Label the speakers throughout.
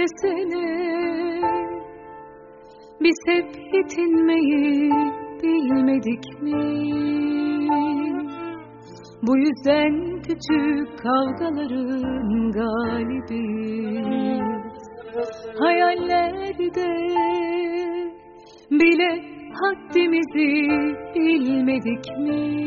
Speaker 1: söylesene, biz hep yetinmeyi bilmedik mi? Bu yüzden küçük kavgaların galibiyiz. Hayallerde bile haddimizi bilmedik mi?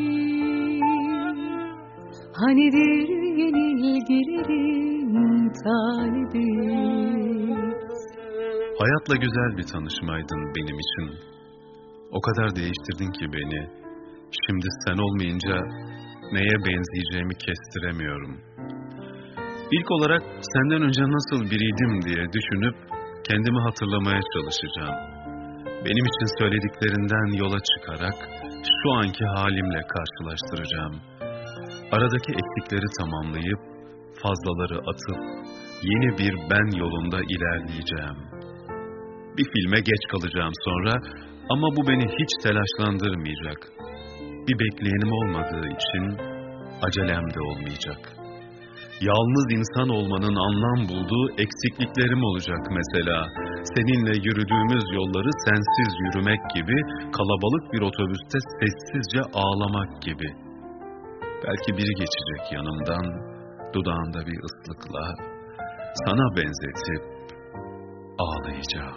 Speaker 1: Hanidir yenilgilerin talibiyiz.
Speaker 2: Hayatla güzel bir tanışmaydın benim için. O kadar değiştirdin ki beni. Şimdi sen olmayınca neye benzeyeceğimi kestiremiyorum. İlk olarak senden önce nasıl biriydim diye düşünüp kendimi hatırlamaya çalışacağım. Benim için söylediklerinden yola çıkarak şu anki halimle karşılaştıracağım. Aradaki eksikleri tamamlayıp fazlaları atıp yeni bir ben yolunda ilerleyeceğim. Bir filme geç kalacağım sonra ama bu beni hiç telaşlandırmayacak. Bir bekleyenim olmadığı için acelem de olmayacak. Yalnız insan olmanın anlam bulduğu eksikliklerim olacak mesela. Seninle yürüdüğümüz yolları sensiz yürümek gibi, kalabalık bir otobüste sessizce ağlamak gibi. Belki biri geçecek yanımdan, dudağında bir ıslıkla, sana benzetip ağlayacağım.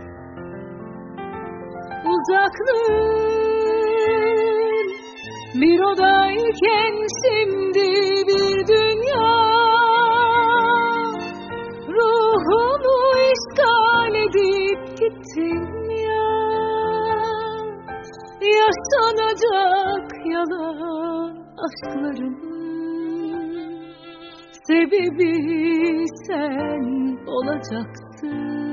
Speaker 1: Uzaklığın bir odayken şimdi bir dünya, ruhumu işgal edip gittin ya. Yaşanacak yalan aşklarımın sebebi sen olacaksın.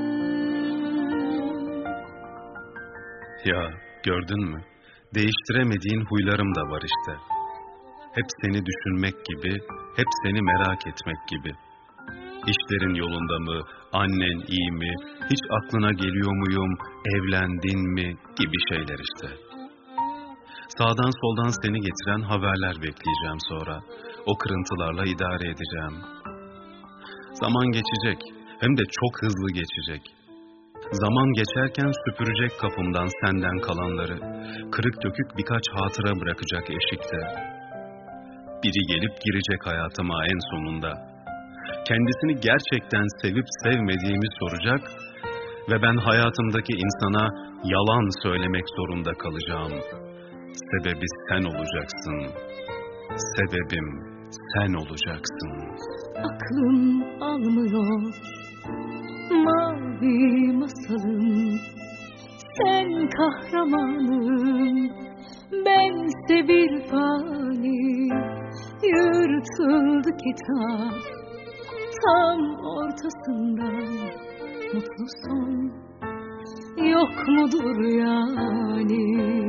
Speaker 2: Ya gördün mü? Değiştiremediğin huylarım da var işte. Hep seni düşünmek gibi, hep seni merak etmek gibi. İşlerin yolunda mı, annen iyi mi, hiç aklına geliyor muyum, evlendin mi gibi şeyler işte. Sağdan soldan seni getiren haberler bekleyeceğim sonra. O kırıntılarla idare edeceğim. Zaman geçecek, hem de çok hızlı geçecek. Zaman geçerken süpürecek kapımdan senden kalanları, kırık dökük birkaç hatıra bırakacak eşikte. Biri gelip girecek hayatıma en sonunda. Kendisini gerçekten sevip sevmediğimi soracak ve ben hayatımdaki insana yalan söylemek zorunda kalacağım. Sebebi sen olacaksın. Sebebim sen olacaksın.
Speaker 1: Aklım almıyor mavi masalım. Sen kahramanım, bense bir fani. Yırtıldı kitap tam ortasından. Mutlu son yok mudur yani?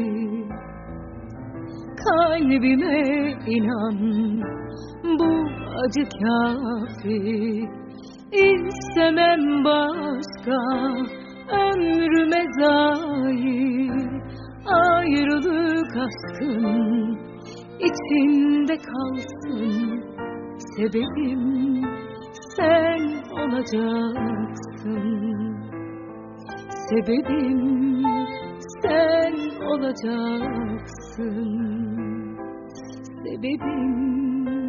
Speaker 1: Kalbime inan, bu acı kafi. İstemem başka ömrüme zahir. Ayrılık aşkın içinde kalsın. Sebebim sen olacaksın. Sebebim sen olacaksın. Sebebim